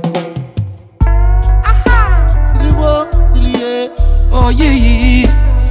Oh yeah,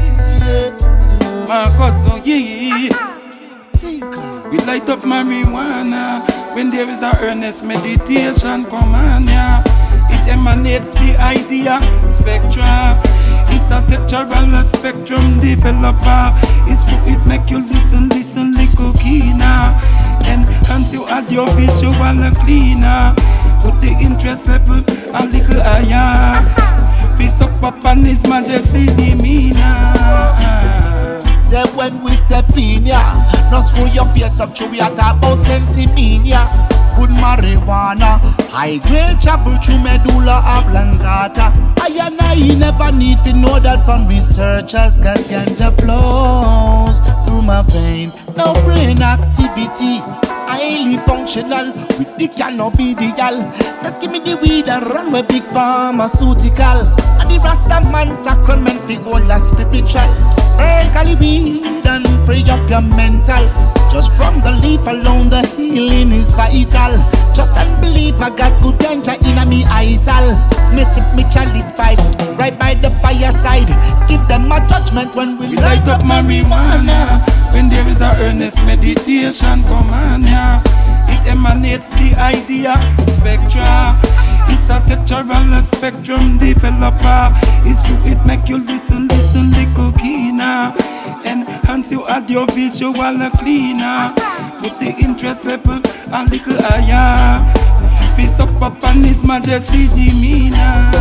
Marcus, oh yeah. We light up marijuana when there is a earnest meditation from Anya. It emanates the idea spectra. It's a textural spectrum developer. It's true, it make you listen, little keener. Enhance your audio visual cleaner. Put the interest level a little higher. Peace up on His Majesty demeanor. Say when we step in ya, not screw your face up, true we are talk about sensimania. Good marijuana, high grade travel through medulla oblongata. I and I never need to know that from researchers, cause ganja flows through my vein. No brain activity, highly functional with the cannabidiol. Just give me the weed and run with big pharmaceutical. And the Rasta man sacrament fi all the spiritual. Burn Cali weed and free up your mental. Just from the leaf alone the healing is vital. Just unbelieve I got good ganja in a me ital. Me sip me chalice pipe right by the fireside. Give them a judgment when we light up marijuana. When there is a earnest meditation come on ya. It emanates the idea spectra. It's a textural spectrum developer. It's true, it make you listen, little keener. Enhance your audio visual cleaner. Put the interest level a little higher. Peace up on His Majesty demeanor.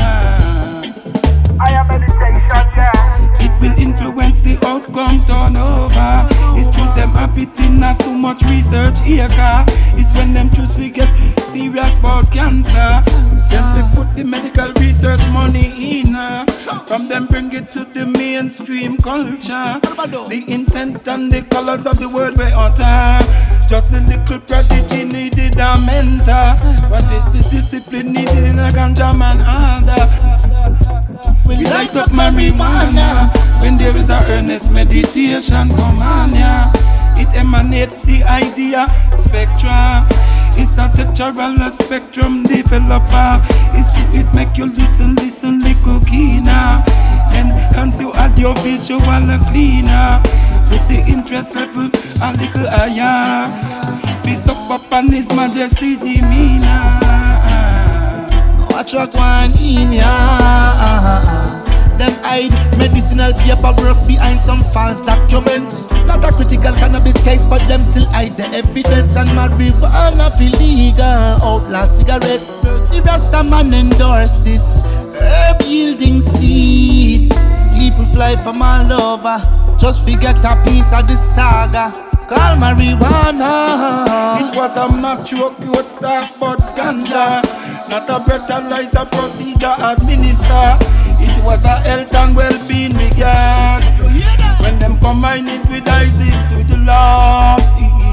I am meditation, yeah. It will influence the outcome turnover. It's true them have it in so much research here. It's when them truths we get serious about cancer. Then we put the medical research money in. From them bring it to the mainstream culture. The intent and the colors of the word we utter. Just a little prodigy needed a mentor. What is the discipline needed in a ganja man order? We light up marijuana when there is a earnest meditation come on ya. It emanates the idea spectra. It's a textural spectrum developer. It's true, it make you listen, little keener. Enhance your audio visual cleaner. Put the interest level a little higher. Peace up on His Majesty demeanor. Watch what going in ya. Them hide medicinal paperwork behind some false documents. Not a critical cannabis case, but them still hide the evidence. And marijuana feel legal, outlaw cigarette. The Rasta man endorse this herb yielding seed. People fly from all over just forget a piece of the saga. Call marijuana. It was a mature cute staff but ganja. Not a breathalyzer procedure administer. It was a health and well-being regards. When them combine it with ISIS to the Lord.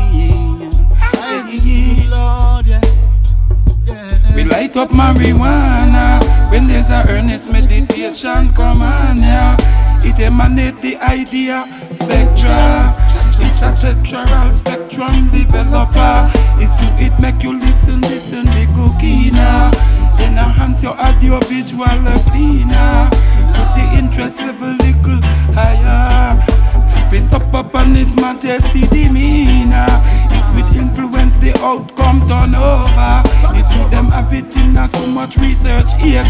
We light up marijuana when there's a earnest meditation come on ya. It emanates the idea spectra. It's a textural spectrum developer. It's true, it make you listen, little keener. Enhance your audio visual cleaner. Put the interest level little higher. Peace up on His Majesty demeanor. It will influence the outcome turnover. It's true them have it in so much research here.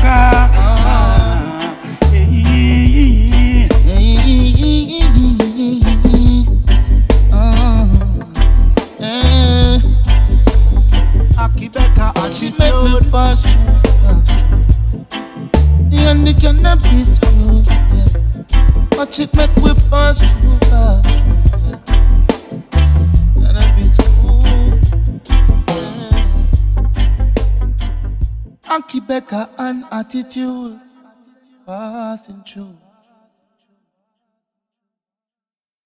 Akibeka and she make me pass through. And the cannabis crew, watch it make we pass through. Cannabis crew, Akibeka and attitude passing through.